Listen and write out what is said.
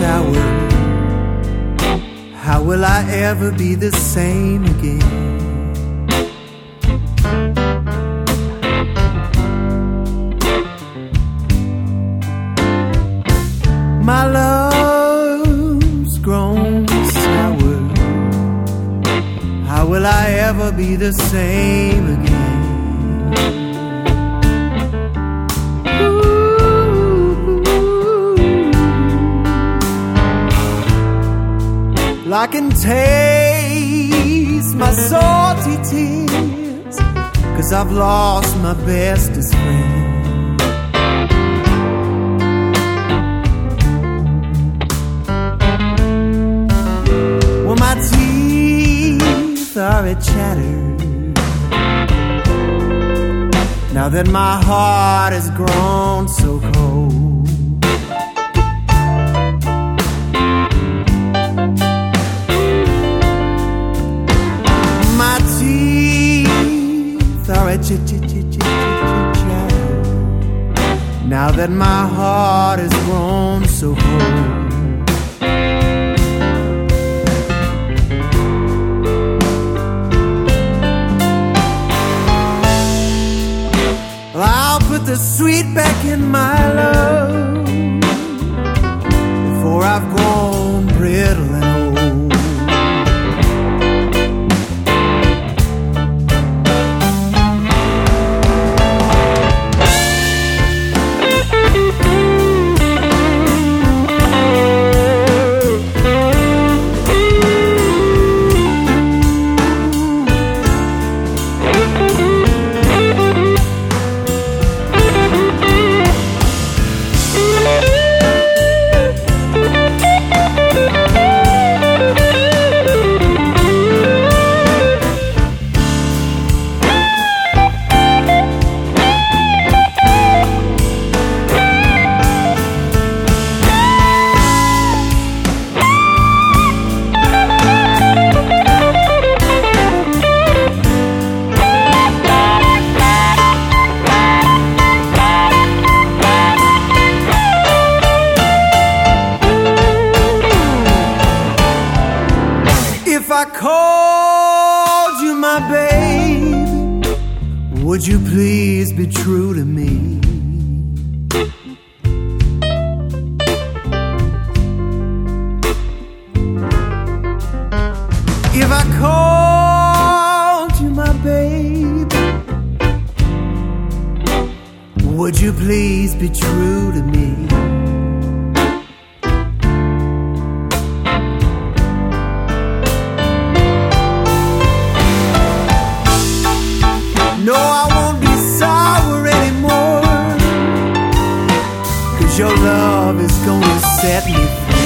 sour. How will I ever be the same again? My love's grown sour. How will I ever be the same again? I can taste my salty tears, 'cause I've lost my bestest friend. Well, my teeth are a chatter now that my heart has grown so cold. Now that my heart has grown so cold. I'll put the sweet back in my love before I've grown brittle and old. If I called you my baby, would you please be true to me? If I called you my baby, would you please be true to me? No, I won't be sour anymore, 'cause your love is gonna set me free.